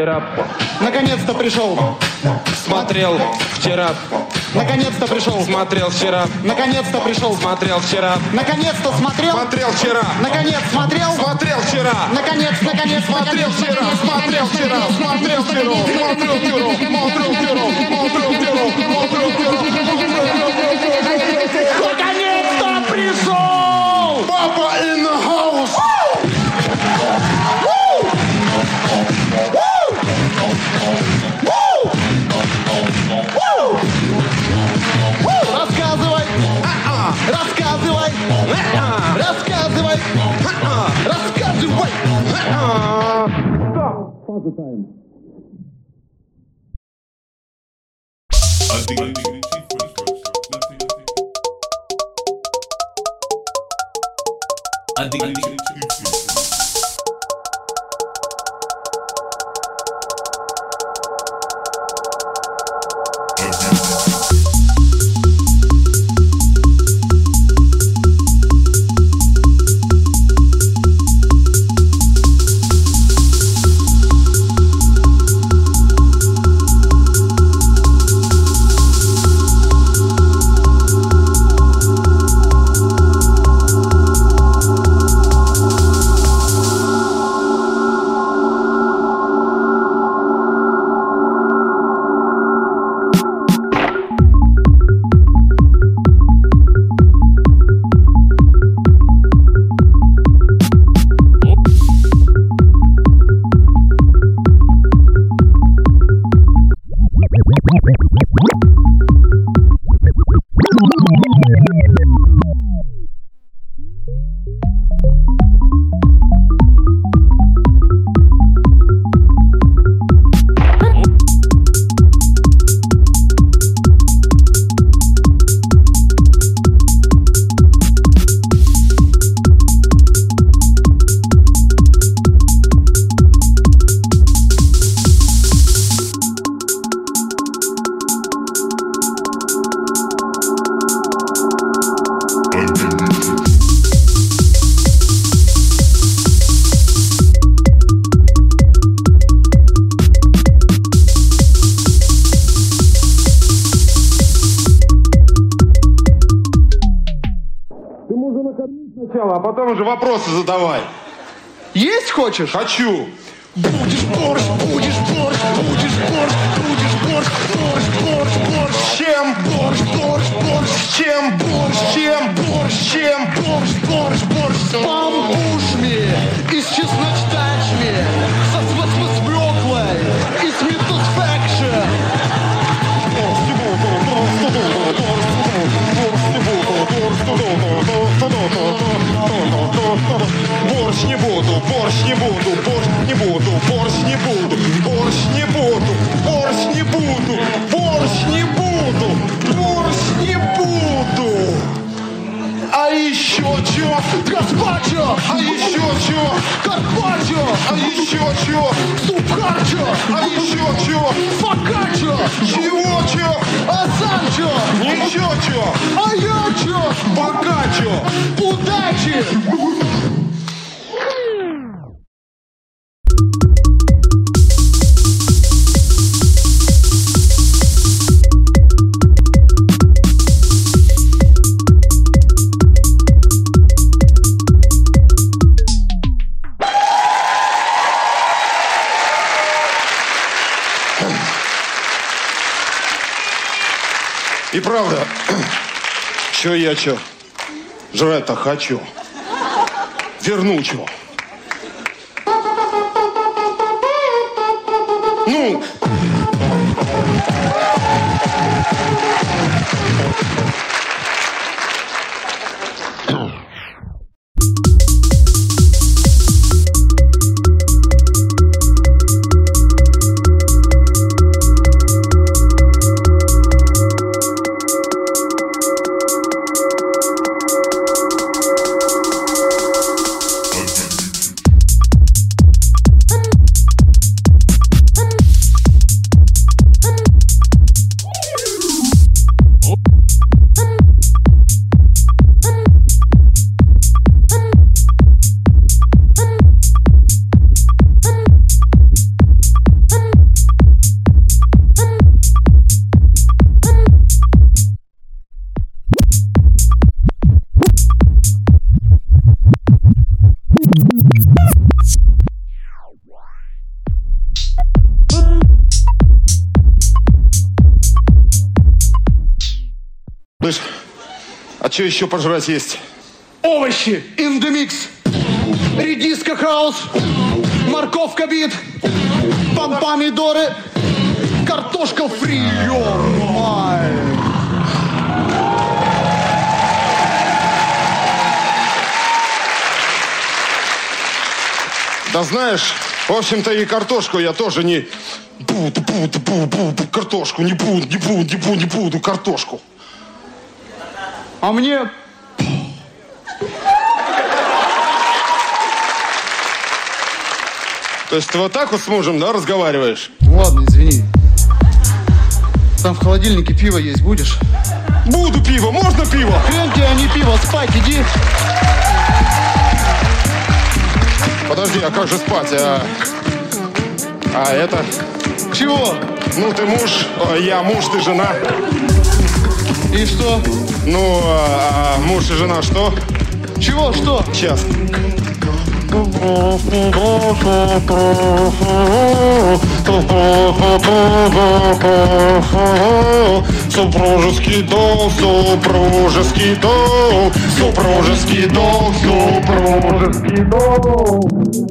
вчера. Наконец-то пришел. Смотрел вчера. Наконец-то пришел. Смотрел вчера. Наконец-то пришел. Смотрел вчера. Наконец-то смотрел. Смотрел вчера. Наконец смотрел. Смотрел вчера. Наконец. Смотрел вчера. Смотрел вчера. Смотрел вчера. Смотрел вчера. Смотрел вчера. Смотрел вчера. Смотрел вчера. Наконец-то пришел. Папа in the house. Рассказывай. Рассказывай. Рассказывай. Рассказывай. Фаза тайм. Сначала, а потом уже вопросы задавай. Есть хочешь? Хочу. Будешь борщ, будешь борщ, будешь борщ, будешь борщ, борщ, борщ, борщ. С чем? Борщ, борщ, борщ. С чем? Борщ, С чем? борщ, С чем? борщ, борщ, борщ. С пампушми и с чесночтачми, со свеклой и с метусфекшн. Борщ не буду, борщ не буду, борщ не буду, борщ не буду, борщ не буду, борщ не буду, борщ не буду, борщ не буду. А еще чё? Гаспачо! А еще чё? Карпаччо! А еще чё? Сукачо! А еще чё? Фокаччо! Чего чё? А сам чё? Ничего чё? А я чё? Пока чё? Удачи! И правда, чё я чё? Жрать-то хочу. Верну чё. Ну. слышь, а что еще пожрать есть? Овощи in the mix. Редиска хаус. Морковка бит. Помидоры. Картошка фри. Ё-май. Да знаешь, в общем-то и картошку я тоже не буду, картошку не буду картошку. А мне... То есть ты вот так вот с мужем, да, разговариваешь? Ладно, извини. Там в холодильнике пиво есть, будешь? Буду пиво, можно пиво? Хрен тебе, а не пиво, спать иди. Подожди, а как же спать? А это? Чего? Ну, ты муж, я муж, ты жена. И что? Ну, муж и жена что? Чего, что? Сейчас. Супружеский долг, супружеский долг, супружеский долг, супружеский долг.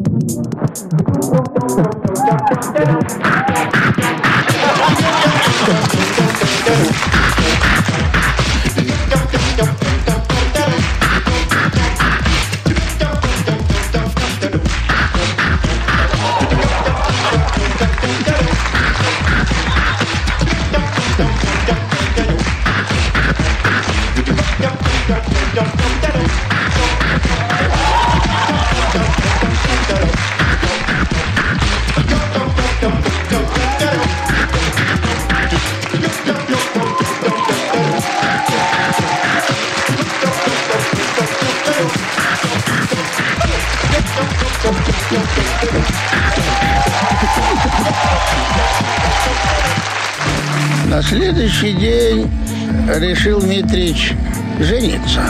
На следующий день решил Митрич жениться.